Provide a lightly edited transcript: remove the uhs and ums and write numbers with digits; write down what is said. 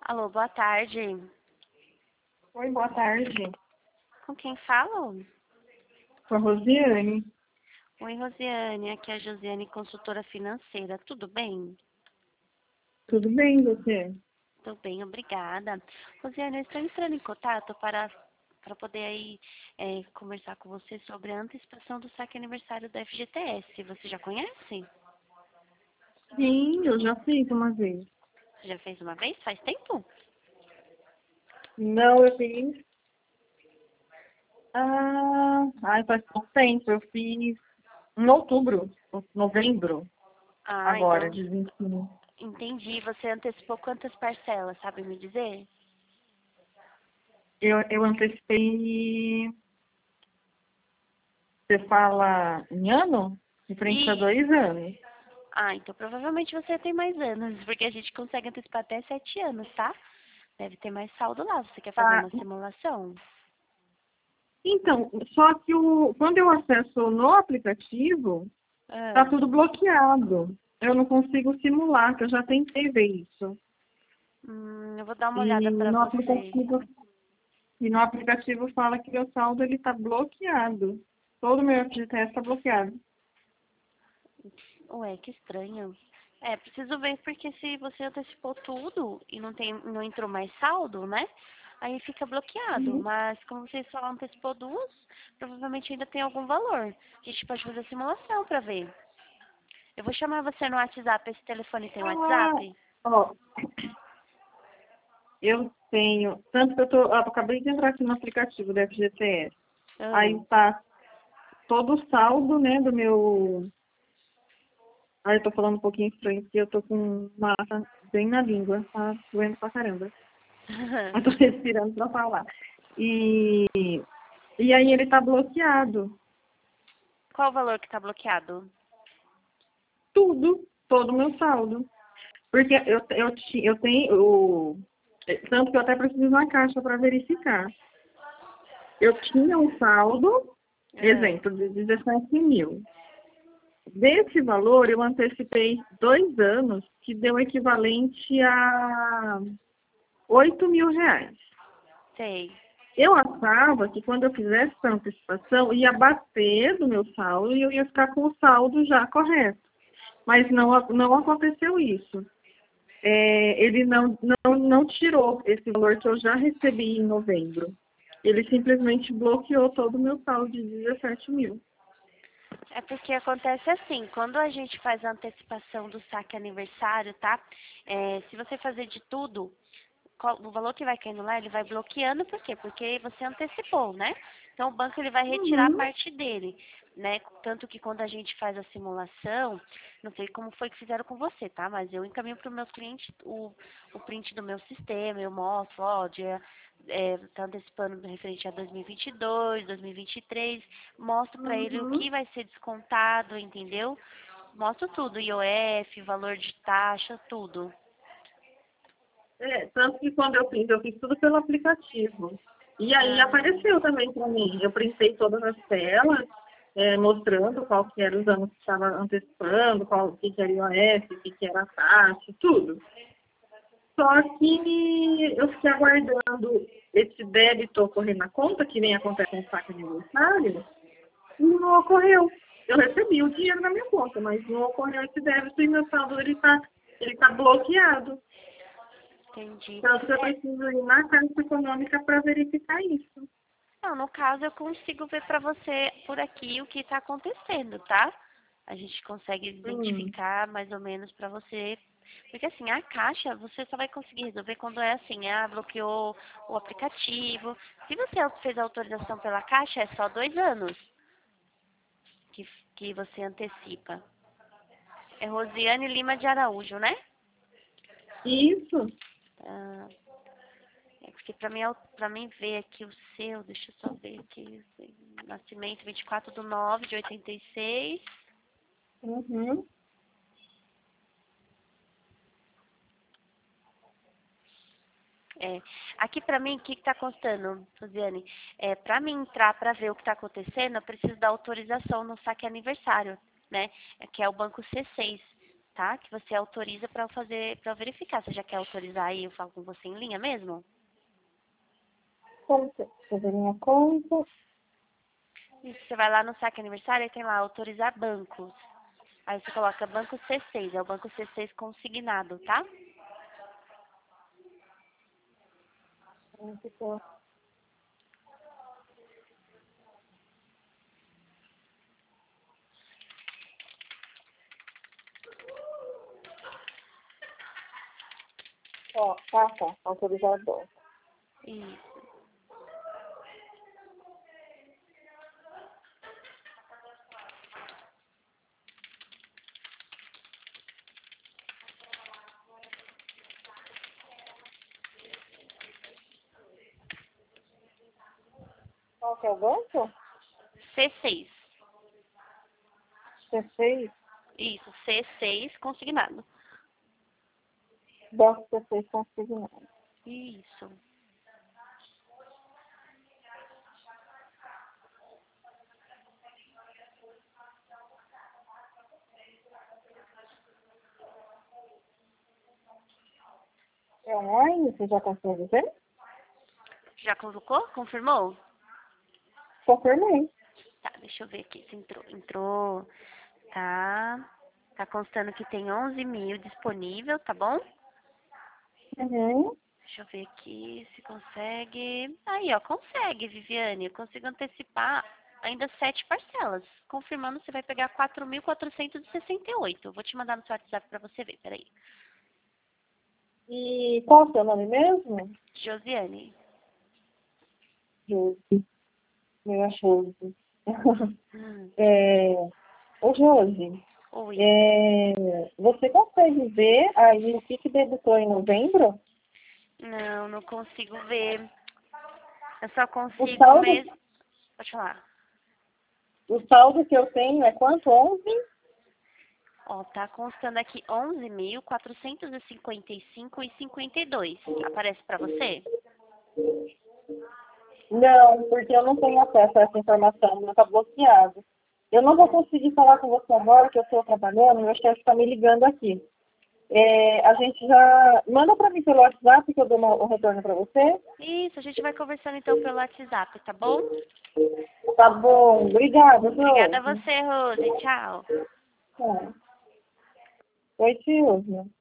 Alô, boa tarde. Oi, boa tarde. Com quem falo? Com a Rosiane? Oi, Rosiane. Aqui é a Josiane, consultora financeira. Tudo bem? Tudo bem, você? Tudo bem, obrigada. Rosiane, eu estou entrando em contato para poder aí conversar com você sobre a antecipação do saque aniversário da FGTS. Você já conhece? Sim, eu já fiz uma vez. Você já fez uma vez? Faz tempo? Não, eu fiz. Faz pouco tempo. Eu fiz em outubro, novembro, Ah, agora, então de 21. entendi. Você antecipou quantas parcelas, sabe me dizer? Eu antecipei. Você fala em ano? De frente a E 2 anos. então provavelmente você tem mais anos, porque a gente consegue antecipar até 7 anos, tá? Deve ter mais saldo lá. Você quer fazer Tá. uma simulação? Então, só que quando eu acesso no aplicativo, tá Ah, tudo bloqueado. Eu não consigo simular, que eu já tentei ver isso. eu vou dar uma E olhada pra no você. aplicativo, e no aplicativo fala que meu saldo ele está bloqueado. Todo meu FGTS está bloqueado. Ué, que estranho. Preciso ver porque se você antecipou tudo e não entrou mais saldo, né? Aí fica bloqueado. Uhum. Mas como você só antecipou duas, provavelmente ainda tem algum valor. A gente pode fazer a simulação pra ver. Eu vou chamar você no WhatsApp. Esse telefone tem Ah, WhatsApp? ó, eu tenho, tanto que eu acabei de entrar aqui no aplicativo do FGTS. Aí Ah. tá todo o saldo, né, do meu. Aí eu tô falando um pouquinho estranho, porque eu tô com massa bem na língua, tá doendo pra caramba. Eu tô respirando pra falar. E, e aí ele tá bloqueado. Qual o valor que tá bloqueado? Tudo, todo o meu saldo. Porque eu tenho, tanto que eu até preciso na caixa para verificar. Eu tinha um saldo, Ah, exemplo, de 17 mil. Desse valor, eu antecipei 2 anos, que deu equivalente a 8 mil reais. sei. Eu achava que quando eu fizesse essa antecipação, ia bater do meu saldo e eu ia ficar com o saldo já correto. Mas não aconteceu isso. Ele não tirou esse valor que eu já recebi em novembro. Ele simplesmente bloqueou todo o meu saldo de 17 mil. É porque acontece assim, quando a gente faz a antecipação do saque aniversário, tá? Se você fazer de tudo, o valor que vai caindo lá, ele vai bloqueando, por quê? Porque você antecipou, né? Então o banco ele vai retirar a Uhum, parte dele, né? Tanto que quando a gente faz a simulação, não sei como foi que fizeram com você, tá? Mas eu encaminho para os meus clientes o print do meu sistema, eu mostro, ó, tá antecipando referente a 2022, 2023, mostro para ele o uhum. que vai ser descontado, entendeu? Mostro tudo, IOF, valor de taxa, tudo. Tanto que quando eu fiz tudo pelo aplicativo. E aí Ah, apareceu também para mim. Eu printei todas as telas, mostrando qual que era os anos que estava antecipando, o que, que era IOF, o que, que era a taxa, tudo. Só que eu fiquei aguardando esse débito ocorrer na conta, que nem acontece com o saque aniversário, e não ocorreu. Eu recebi o dinheiro na minha conta, mas não ocorreu esse débito e meu saldo ele tá bloqueado. entendi. Tanto que eu preciso ir na Caixa Econômica para verificar isso. Não, no caso eu consigo ver pra você por aqui o que tá acontecendo, tá? A gente consegue Hum. identificar mais ou menos pra você. Porque assim, a caixa você só vai conseguir resolver quando é assim, bloqueou o aplicativo. Se você fez a autorização pela caixa, é só 2 anos que, que você antecipa. É Rosiane Lima de Araújo, né? Isso. Ah, é porque pra mim ver aqui o seu, deixa eu só ver aqui. Nascimento 24/9/86. Uhum. É, aqui pra mim, o que tá constando, Rosiane? Pra mim entrar pra ver o que tá acontecendo, eu preciso da autorização no saque aniversário, né? Que é o banco C6, tá? Que você autoriza para eu verificar. Você já quer autorizar aí? Eu falo com você em linha mesmo? Como que deixa eu ver minha conta? Isso, você vai lá no saque aniversário e tem lá autorizar bancos. Aí você coloca banco C6, é o banco C6 consignado, tá? Ó, tá, autorizador. Isso. Qual que é o banco? C6. C6? Isso, C6 consignado. Banco C6 consignado. Isso. É online? Você já consegue ver? Já colocou? Confirmou? Confirmei. Tá, deixa eu ver aqui se entrou. Entrou. Tá. Tá constando que tem 11 mil disponível, tá bom? Uhum. Deixa eu ver aqui se consegue. Aí, ó, consegue, Viviane. Eu consigo antecipar ainda 7 parcelas. Confirmando, você vai pegar 4.468. Eu vou te mandar no seu WhatsApp pra você ver, peraí. E qual o seu nome mesmo? Josiane. Josi. Meu é Josi. Hum, Ô, Josi, oi. você consegue ver aí o que debutou em novembro? Não, não consigo ver. Eu só O consigo saldo, mesmo. Pode falar. o saldo que eu tenho é quanto? 11? Ó, tá constando aqui 11.455,52. Aparece pra você? Não, porque eu não tenho acesso a essa informação, não está bloqueado. Eu não vou conseguir falar com você agora, que eu estou trabalhando, meu chefe está me ligando aqui. A gente já... Manda para mim pelo WhatsApp que eu dou um retorno para você. Isso, a gente vai conversando então pelo WhatsApp, tá bom? Tá bom, obrigada, Obrigada a Josi. você, Rose. Tchau. Tá. Oi, Silvia.